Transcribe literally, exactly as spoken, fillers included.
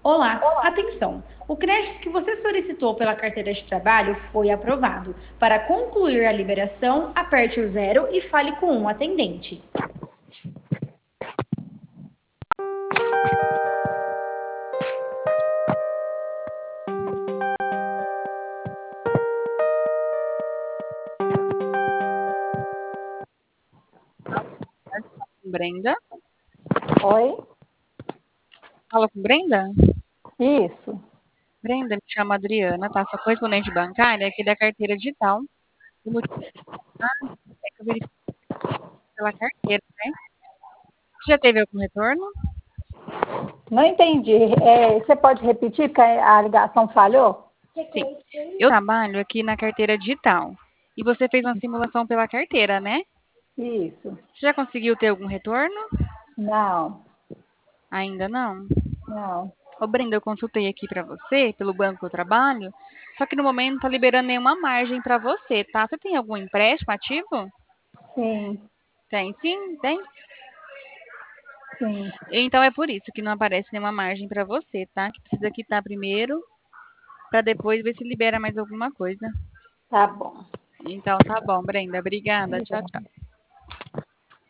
Olá, atenção! O crédito que você solicitou pela carteira de trabalho foi aprovado. Para concluir a liberação, aperte o zero e fale com um atendente. Brenda? Oi? Fala com Brenda? Isso. Brenda, me chama Adriana, tá? Sua correspondente bancária aqui da carteira digital. O motivo é que eu verifiquei pela carteira, né? Você já teve algum retorno? Não entendi. É, você pode repetir, porque a ligação falhou? Sim. Eu trabalho aqui na carteira digital. E você fez uma simulação pela carteira, né? Isso. Você já conseguiu ter algum retorno? Não, Ainda não? não. Ô, Brenda, eu consultei aqui pra você, pelo banco que eu trabalho, só que no momento não tá liberando nenhuma margem pra você, tá? Você tem algum empréstimo ativo? Sim, Tem sim, tem. sim. Então é por isso que não aparece nenhuma margem pra você, tá? Que precisa quitar primeiro pra depois ver se libera mais alguma coisa. Tá bom. Então tá bom, Brenda. Obrigada. Tchau, tchau.